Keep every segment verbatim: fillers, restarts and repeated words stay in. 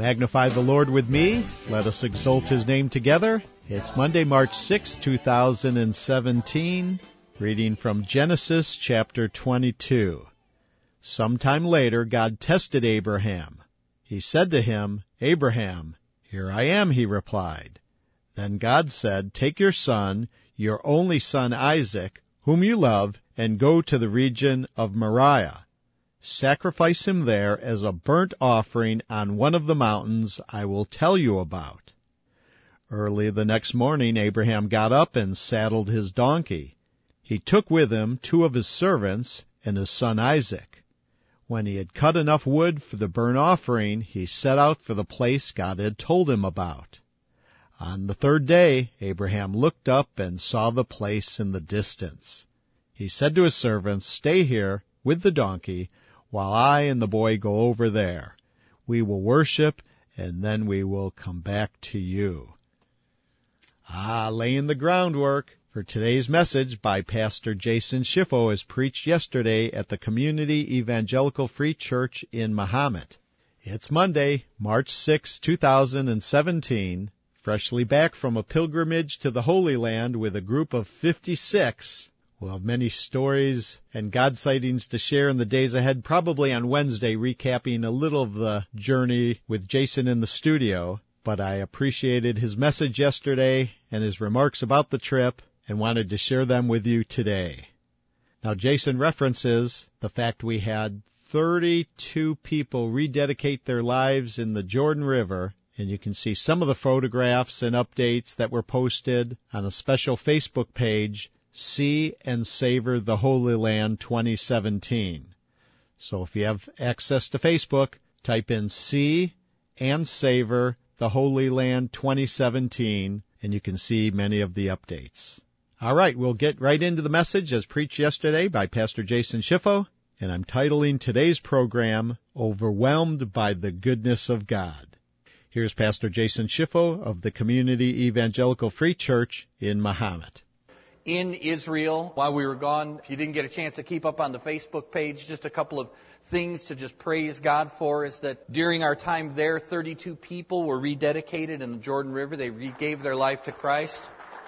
Magnify the Lord with me. Let us exalt His name together. It's Monday, March sixth, two thousand seventeen. Reading from Genesis chapter twenty-two. Sometime later, God tested Abraham. He said to him, "Abraham." "Here I am," he replied. Then God said, "Take your son, your only son Isaac, whom you love, and go to the region of Moriah. Sacrifice him there as a burnt offering on one of the mountains I will tell you about." Early the next morning Abraham got up and saddled his donkey. He took with him two of his servants and his son Isaac. When he had cut enough wood for the burnt offering, he set out for the place God had told him about. On the third day Abraham looked up and saw the place in the distance. He said to his servants, "Stay here with the donkey, while I and the boy go over there. We will worship, and then we will come back to you." Ah, laying the groundwork for today's message by Pastor Jason Schiffo, as preached yesterday at the Community Evangelical Free Church in Mahomet. It's Monday, March sixth, two thousand seventeen, freshly back from a pilgrimage to the Holy Land with a group of fifty-six. We'll have many stories and God sightings to share in the days ahead, probably on Wednesday, recapping a little of the journey with Jason in the studio. But I appreciated his message yesterday and his remarks about the trip and wanted to share them with you today. Now, Jason references the fact we had thirty-two people rededicate their lives in the Jordan River, and you can see some of the photographs and updates that were posted on a special Facebook page, See and Savor the Holy Land twenty seventeen. So if you have access to Facebook, type in See and Savor the Holy Land twenty seventeen, and you can see many of the updates. All right, we'll get right into the message as preached yesterday by Pastor Jason Schiffo, and I'm titling today's program, Overwhelmed by the Goodness of God. Here's Pastor Jason Schiffo of the Community Evangelical Free Church in Mahomet. In Israel, while we were gone, if you didn't get a chance to keep up on the Facebook page, just a couple of things to just praise God for is that during our time there, thirty-two people were rededicated in the Jordan River. They gave their life to Christ.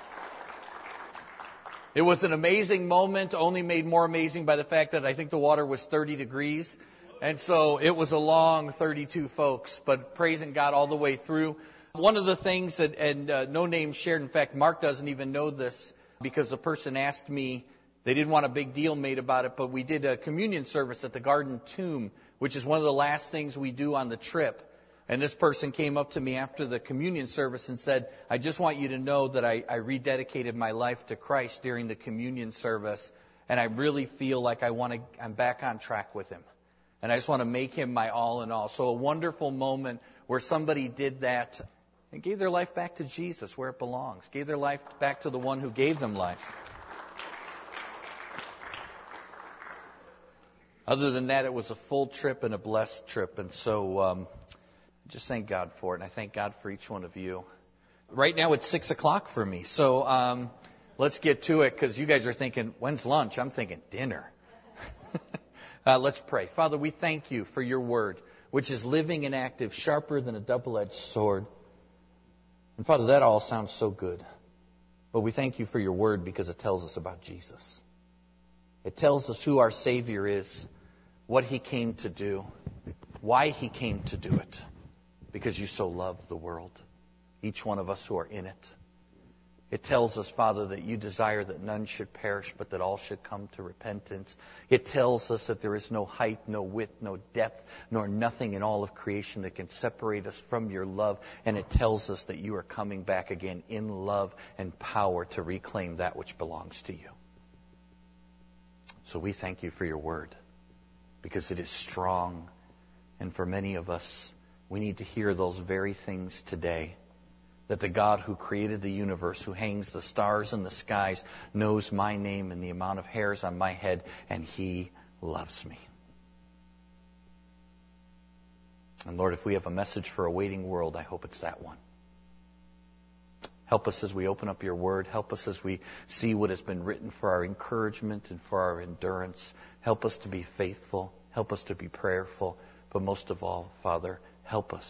It was an amazing moment, only made more amazing by the fact that I think the water was thirty degrees. And so it was a long thirty-two folks, but praising God all the way through. One of the things that, and uh, no name shared, in fact, Mark doesn't even know this, because the person asked me, they didn't want a big deal made about it, but we did a communion service at the Garden Tomb, which is one of the last things we do on the trip. And this person came up to me after the communion service and said, "I just want you to know that I, I rededicated my life to Christ during the communion service, and I really feel like I want to, I'm back on track with Him. And I just want to make Him my all in all." So a wonderful moment where somebody did that and gave their life back to Jesus where it belongs. Gave their life back to the one who gave them life. Other than that, it was a full trip and a blessed trip. And so um, just thank God for it. And I thank God for each one of you. Right now it's six o'clock for me. So um, let's get to it, because you guys are thinking, when's lunch? I'm thinking dinner. uh, let's pray. Father, we thank you for your word, which is living and active, sharper than a double-edged sword. And Father, that all sounds so good. But we thank you for your word because it tells us about Jesus. It tells us who our Savior is, what He came to do, why He came to do it. Because you so loved the world, each one of us who are in it. It tells us, Father, that you desire that none should perish, but that all should come to repentance. It tells us that there is no height, no width, no depth, nor nothing in all of creation that can separate us from your love. And it tells us that you are coming back again in love and power to reclaim that which belongs to you. So we thank you for your word, because it is strong. And for many of us, we need to hear those very things today. That the God who created the universe, who hangs the stars in the skies, knows my name and the amount of hairs on my head, and He loves me. And Lord, if we have a message for a waiting world, I hope it's that one. Help us as we open up your word. Help us as we see what has been written for our encouragement and for our endurance. Help us to be faithful. Help us to be prayerful. But most of all, Father, help us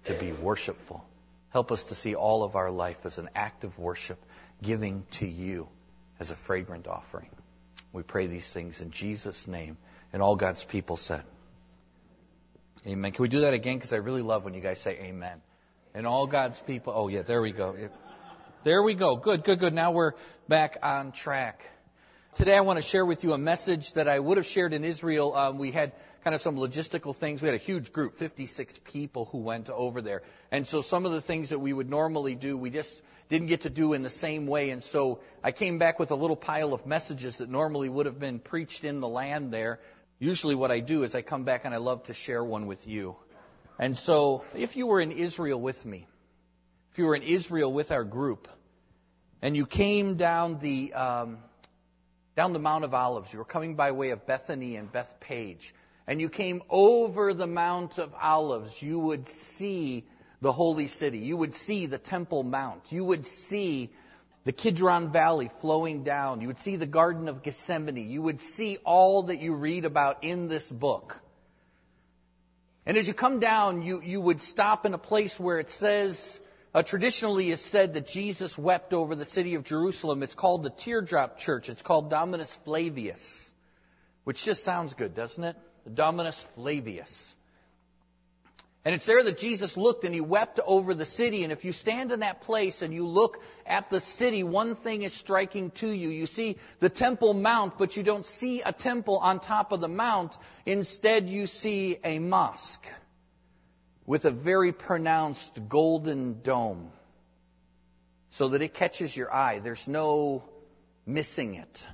to be worshipful. Help us to see all of our life as an act of worship, giving to you as a fragrant offering. We pray these things in Jesus' name. And all God's people said, amen. Can we do that again? Because I really love when you guys say amen. And all God's people, oh yeah, there we go. There we go. Good, good, good. Now we're back on track. Today I want to share with you a message that I would have shared in Israel. Um, we had kind of some logistical things. We had a huge group, fifty-six people who went over there. And so some of the things that we would normally do, we just didn't get to do in the same way. And so I came back with a little pile of messages that normally would have been preached in the land there. Usually what I do is I come back and I love to share one with you. And so if you were in Israel with me, if you were in Israel with our group, and you came down the um, down the Mount of Olives, you were coming by way of Bethany and Bethpage, and you came over the Mount of Olives, you would see the holy city. You would see the Temple Mount. You would see the Kidron Valley flowing down. You would see the Garden of Gethsemane. You would see all that you read about in this book. And as you come down, you, you would stop in a place where it says, uh, traditionally is said that Jesus wept over the city of Jerusalem. It's called the Teardrop Church. It's called Dominus Flavius, which just sounds good, doesn't it? Dominus Flavius. And it's there that Jesus looked and he wept over the city. And if you stand in that place and you look at the city, one thing is striking to you. You see the Temple Mount, but you don't see a temple on top of the mount. Instead, you see a mosque with a very pronounced golden dome so that it catches your eye. There's no missing it.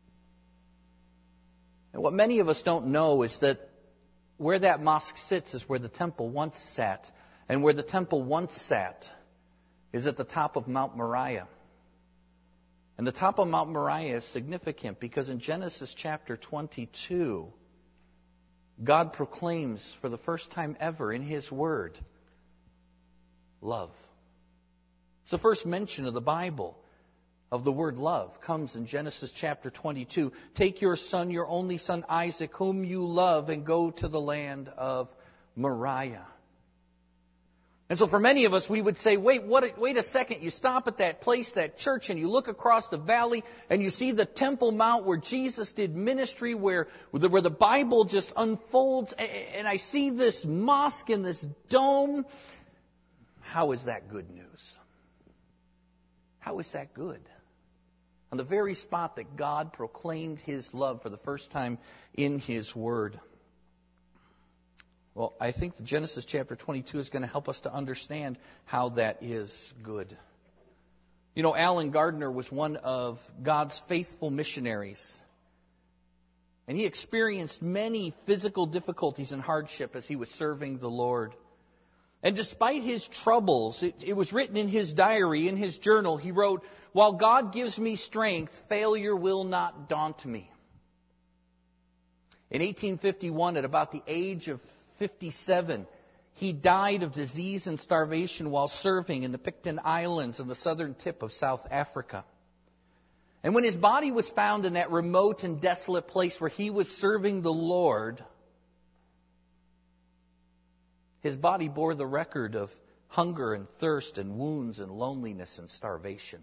And what many of us don't know is that where that mosque sits is where the temple once sat. And where the temple once sat is at the top of Mount Moriah. And the top of Mount Moriah is significant because in Genesis chapter twenty-two, God proclaims for the first time ever in His Word, love. It's the first mention of the Bible of the word love comes in Genesis chapter twenty-two. Take your son, your only son Isaac, whom you love, and go to the land of Moriah. And so for many of us, we would say, wait, what, wait a second. You stop at that place, that church, and you look across the valley, and you see the Temple Mount where Jesus did ministry, where, where the Bible just unfolds, and I see this mosque and this dome. How is that good news? How is that good? On the very spot that God proclaimed His love for the first time in His Word. Well, I think Genesis chapter twenty-two is going to help us to understand how that is good. You know, Alan Gardner was one of God's faithful missionaries. And he experienced many physical difficulties and hardship as he was serving the Lord. And despite his troubles, it, it was written in his diary, in his journal, he wrote, "While God gives me strength, failure will not daunt me." In eighteen fifty-one, at about the age of fifty-seven, he died of disease and starvation while serving in the Picton Islands on the southern tip of South Africa. And when his body was found in that remote and desolate place where he was serving the Lord, his body bore the record of hunger and thirst and wounds and loneliness and starvation.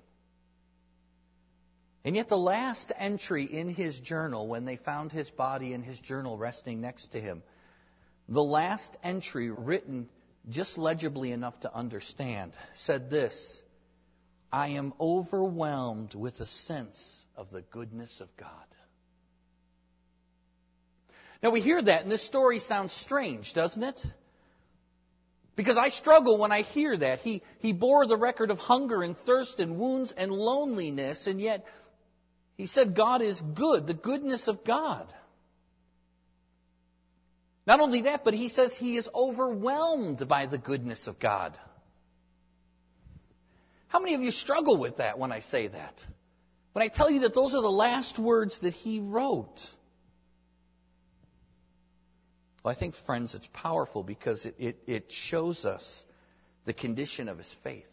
And yet the last entry in his journal, when they found his body in his journal resting next to him, the last entry, written just legibly enough to understand, said this: "I am overwhelmed with a sense of the goodness of God." Now we hear that, and this story sounds strange, doesn't it? Because I struggle when I hear that. He, he bore the record of hunger and thirst and wounds and loneliness, and yet he said God is good, the goodness of God. Not only that, but he says he is overwhelmed by the goodness of God. How many of you struggle with that when I say that? When I tell you that those are the last words that he wrote? Well, I think, friends, it's powerful because it, it, it shows us the condition of his faith.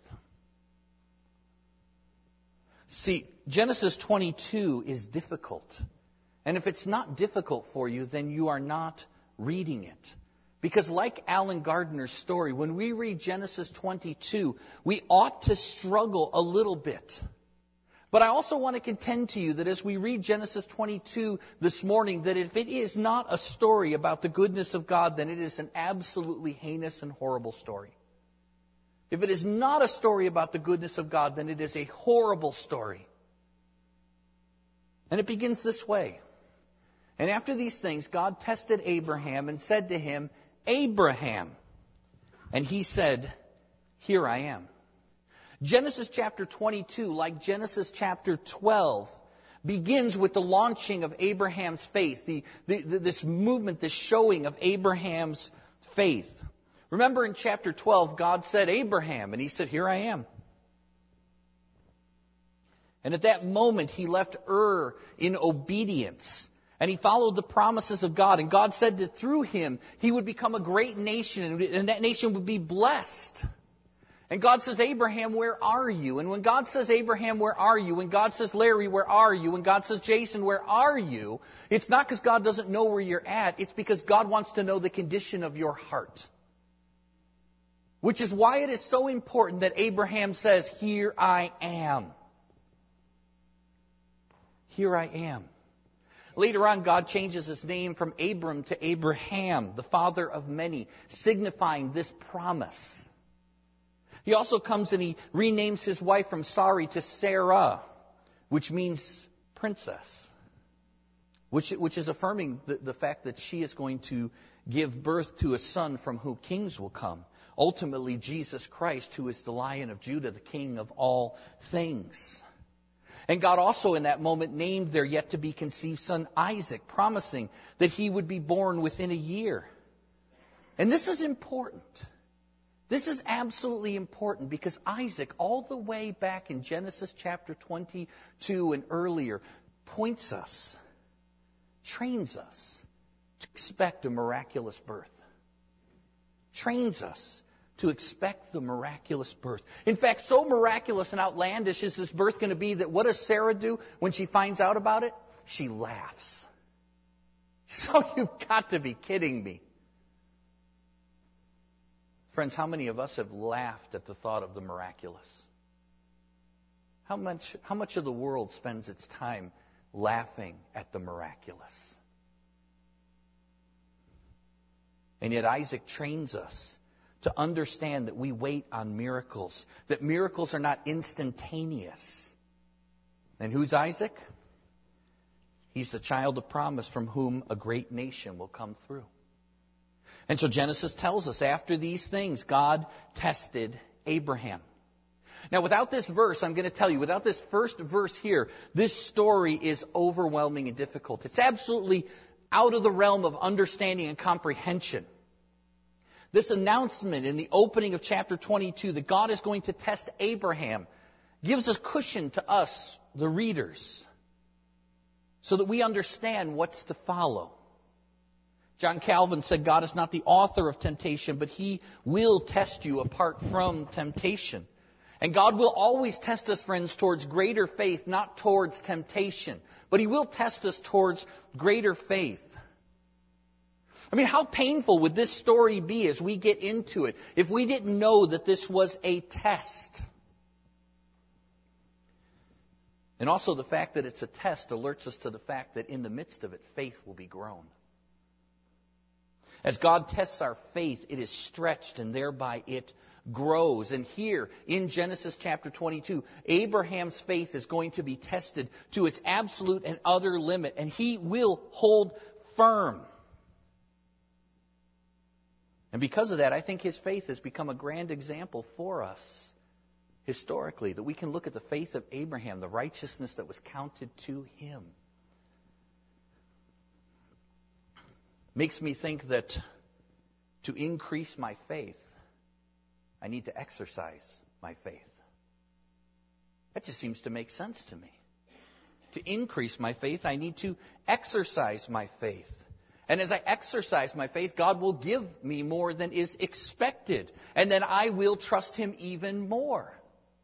See, Genesis twenty-two is difficult. And if it's not difficult for you, then you are not reading it. Because like Alan Gardner's story, when we read Genesis twenty-two, we ought to struggle a little bit. But I also want to contend to you that as we read Genesis twenty-two this morning, that if it is not a story about the goodness of God, then it is an absolutely heinous and horrible story. If it is not a story about the goodness of God, then it is a horrible story. And it begins this way. And after these things, God tested Abraham and said to him, Abraham. And he said, Here I am. Genesis chapter twenty-two, like Genesis chapter twelve, begins with the launching of Abraham's faith, the, the, the, this movement, this showing of Abraham's faith. Remember in chapter twelve, God said, Abraham, and he said, Here I am. And at that moment, he left Ur in obedience. And he followed the promises of God. And God said that through him, he would become a great nation. And that nation would be blessed. And God says, Abraham, where are you? And when God says, Abraham, where are you? When God says, Larry, where are you? When God says, Jason, where are you? It's not because God doesn't know where you're at. It's because God wants to know the condition of your heart. Which is why it is so important that Abraham says, Here I am. Here I am. Later on, God changes his name from Abram to Abraham, the father of many, signifying this promise. He also comes and he renames his wife from Sarai to Sarah, which means princess, which, which is affirming the, the fact that she is going to give birth to a son from whom kings will come. Ultimately, Jesus Christ, who is the Lion of Judah, the King of all things. And God also in that moment named their yet-to-be conceived son Isaac, promising that he would be born within a year. And this is important. This is absolutely important because Isaac, all the way back in Genesis chapter twenty-two and earlier, points us, trains us to expect a miraculous birth. Trains us to expect the miraculous birth. In fact, so miraculous and outlandish is this birth going to be that what does Sarah do when she finds out about it? She laughs. So you've got to be kidding me. Friends, how many of us have laughed at the thought of the miraculous? How much, how much of the world spends its time laughing at the miraculous? And yet Isaac trains us to understand that we wait on miracles, that miracles are not instantaneous. And who's Isaac? He's the child of promise from whom a great nation will come through. And so Genesis tells us after these things, God tested Abraham. Now, without this verse, I'm going to tell you, without this first verse here, this story is overwhelming and difficult. It's absolutely out of the realm of understanding and comprehension. This announcement in the opening of chapter twenty-two that God is going to test Abraham gives us cushion to us, the readers, so that we understand what's to follow. John Calvin said God is not the author of temptation, but He will test you apart from temptation. And God will always test us, friends, towards greater faith, not towards temptation. But He will test us towards greater faith. I mean, how painful would this story be as we get into it if we didn't know that this was a test? And also the fact that it's a test alerts us to the fact that in the midst of it, faith will be grown. As God tests our faith, it is stretched and thereby it grows. And here in Genesis chapter twenty-two, Abraham's faith is going to be tested to its absolute and utter limit, and he will hold firm. And because of that, I think his faith has become a grand example for us historically, that we can look at the faith of Abraham, the righteousness that was counted to him. Makes me think that to increase my faith, I need to exercise my faith. That just seems to make sense to me. To increase my faith, I need to exercise my faith. And as I exercise my faith, God will give me more than is expected. And then I will trust Him even more.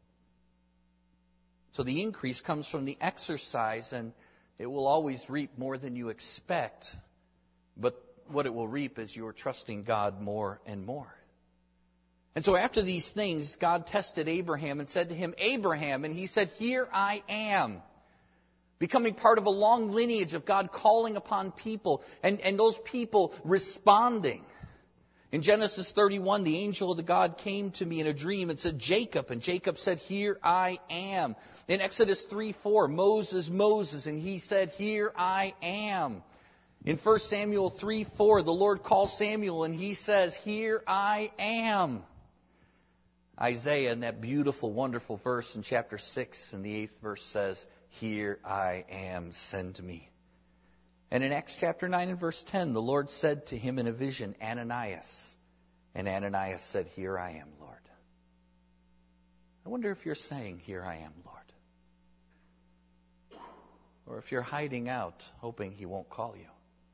So the increase comes from the exercise, and it will always reap more than you expect. But what it will reap is you're trusting God more and more. And so after these things, God tested Abraham and said to him, Abraham, and he said, here I am. Becoming part of a long lineage of God calling upon people and, and those people responding. In Genesis thirty-one, the angel of the God came to me in a dream and said, Jacob. And Jacob said, here I am. In Exodus three four, Moses, Moses. And he said, here I am. In First Samuel three four, the Lord calls Samuel and he says, here I am. Isaiah, in that beautiful, wonderful verse in chapter six and the eighth verse says, here I am, send me. And in Acts chapter nine and verse ten, the Lord said to him in a vision, Ananias. And Ananias said, here I am, Lord. I wonder if you're saying, here I am, Lord. Or if you're hiding out, hoping he won't call you.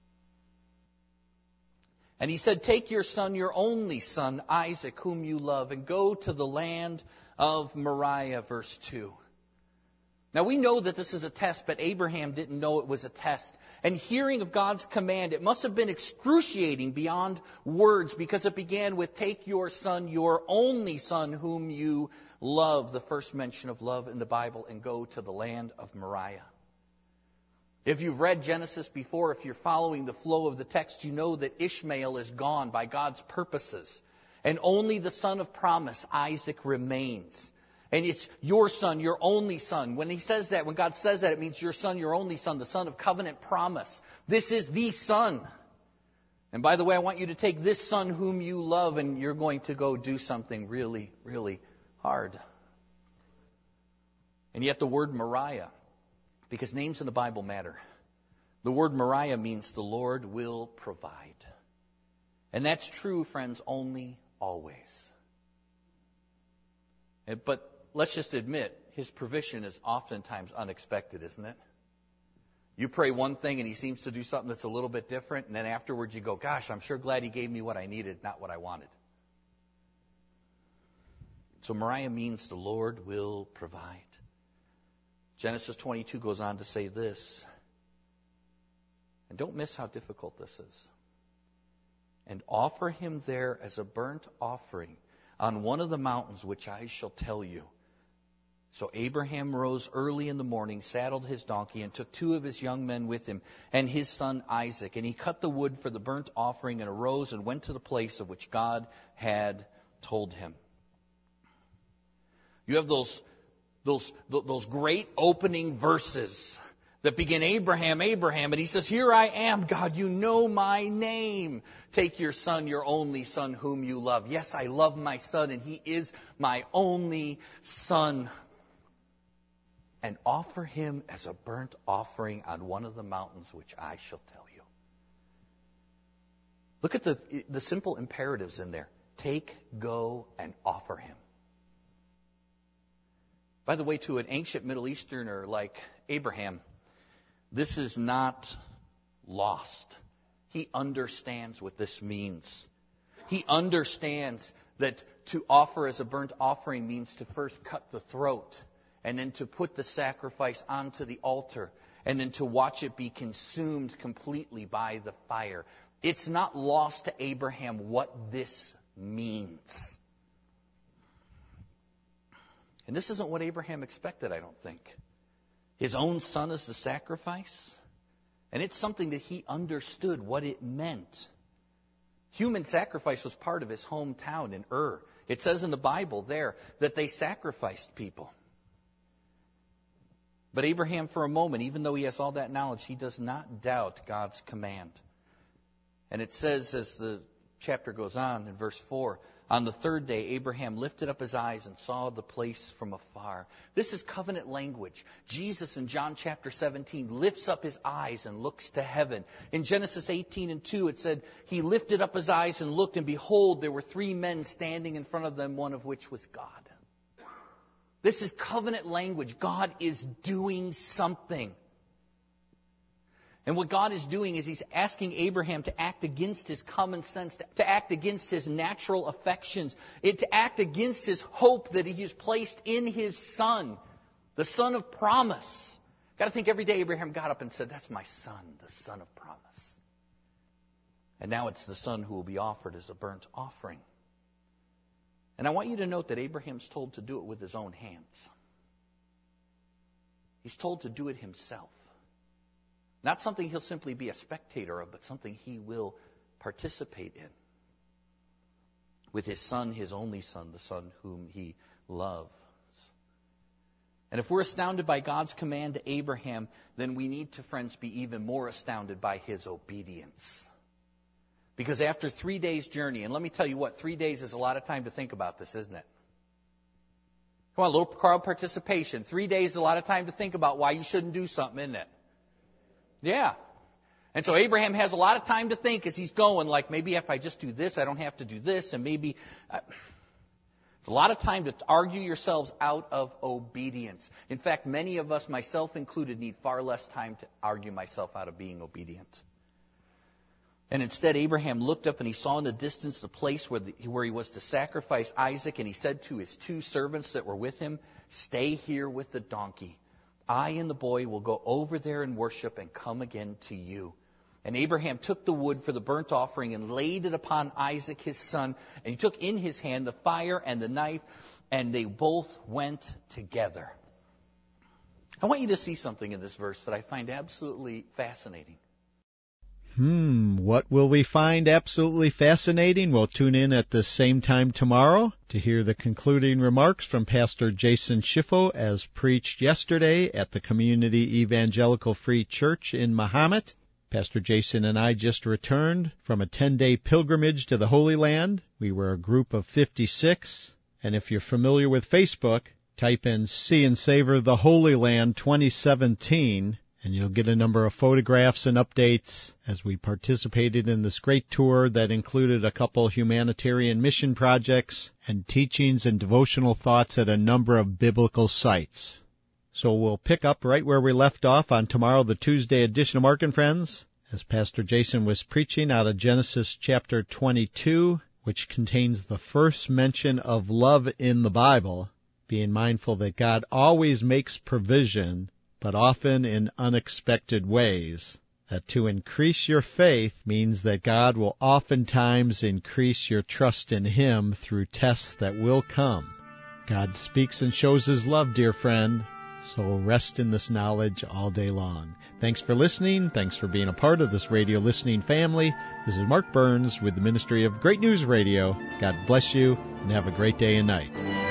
And he said, take your son, your only son, Isaac, whom you love, and go to the land of Moriah, verse two. Now we know that this is a test, but Abraham didn't know it was a test. And hearing of God's command, it must have been excruciating beyond words, because it began with, take your son, your only son, whom you love, the first mention of love in the Bible, and go to the land of Moriah. If you've read Genesis before, if you're following the flow of the text, you know that Ishmael is gone by God's purposes. And only the son of promise, Isaac, remains. And it's your son, your only son. When he says that, when God says that, it means your son, your only son, the son of covenant promise. This is the son. And by the way, I want you to take this son whom you love, and you're going to go do something really, really hard. And yet the word Moriah, because names in the Bible matter. The word Moriah means the Lord will provide. And that's true, friends, only always. But let's just admit, his provision is oftentimes unexpected, isn't it? You pray one thing and he seems to do something that's a little bit different, and then afterwards you go, gosh, I'm sure glad he gave me what I needed, not what I wanted. So Moriah means the Lord will provide. Genesis twenty-two goes on to say this, and don't miss how difficult this is. And offer him there as a burnt offering on one of the mountains which I shall tell you. So Abraham rose early in the morning, saddled his donkey, and took two of his young men with him, and his son Isaac. And he cut the wood for the burnt offering, and arose and went to the place of which God had told him. You have those Those, those great opening verses that begin, Abraham, Abraham, and he says, here I am, God, you know my name. Take your son, your only son, whom you love. Yes, I love my son, and he is my only son. And offer him as a burnt offering on one of the mountains which I shall tell you. Look at the, the simple imperatives in there. Take, go, and offer him. By the way, to an ancient Middle Easterner like Abraham, this is not lost. He understands what this means. He understands that to offer as a burnt offering means to first cut the throat, and then to put the sacrifice onto the altar, and then to watch it be consumed completely by the fire. It's not lost to Abraham what this means. And this isn't what Abraham expected, I don't think. His own son is the sacrifice. And it's something that he understood what it meant. Human sacrifice was part of his hometown in Ur. It says in the Bible there that they sacrificed people. But Abraham, for a moment, even though he has all that knowledge, he does not doubt God's command. And it says, as the chapter goes on in verse four, on the third day, Abraham lifted up his eyes and saw the place from afar. This is covenant language. Jesus in John chapter seventeen lifts up his eyes and looks to heaven. In Genesis eighteen and two, it said, he lifted up his eyes and looked, and behold, there were three men standing in front of them, one of which was God. This is covenant language. God is doing something. And what God is doing is he's asking Abraham to act against his common sense, to act against his natural affections, to act against his hope that he has placed in his son, the son of promise. Got to think every day Abraham got up and said, that's my son, the son of promise. And now it's the son who will be offered as a burnt offering. And I want you to note that Abraham's told to do it with his own hands. He's told to do it himself. Not something he'll simply be a spectator of, but something he will participate in. With his son, his only son, the son whom he loves. And if we're astounded by God's command to Abraham, then we need to, friends, be even more astounded by his obedience. Because after three days' journey, and let me tell you what, three days is a lot of time to think about this, isn't it? Come on, a little crowd participation. Three days is a lot of time to think about why you shouldn't do something, isn't it? Yeah. And so Abraham has a lot of time to think as he's going, like maybe if I just do this, I don't have to do this, and maybe... Uh, it's a lot of time to argue yourselves out of obedience. In fact, many of us, myself included, need far less time to argue myself out of being obedient. And instead, Abraham looked up and he saw in the distance the place where, the, where he was to sacrifice Isaac, and he said to his two servants that were with him, "Stay here with the donkey. I and the boy will go over there and worship and come again to you." And Abraham took the wood for the burnt offering and laid it upon Isaac his son. And he took in his hand the fire and the knife, and they both went together. I want you to see something in this verse that I find absolutely fascinating. Hmm, what will we find absolutely fascinating? We'll tune in at the same time tomorrow to hear the concluding remarks from Pastor Jason Schiffo as preached yesterday at the Community Evangelical Free Church in Mahomet. Pastor Jason and I just returned from a ten-day pilgrimage to the Holy Land. We were a group of fifty-six, and if you're familiar with Facebook, type in See and Savor the Holy Land twenty seventeen, and you'll get a number of photographs and updates as we participated in this great tour that included a couple humanitarian mission projects and teachings and devotional thoughts at a number of biblical sites. So we'll pick up right where we left off on tomorrow, the Tuesday edition of Mark and Friends, as Pastor Jason was preaching out of Genesis chapter twenty-two, which contains the first mention of love in the Bible, being mindful that God always makes provision, but often in unexpected ways. That to increase your faith means that God will oftentimes increase your trust in Him through tests that will come. God speaks and shows His love, dear friend. So rest in this knowledge all day long. Thanks for listening. Thanks for being a part of this radio listening family. This is Mark Burns with the Ministry of Great News Radio. God bless you, and have a great day and night.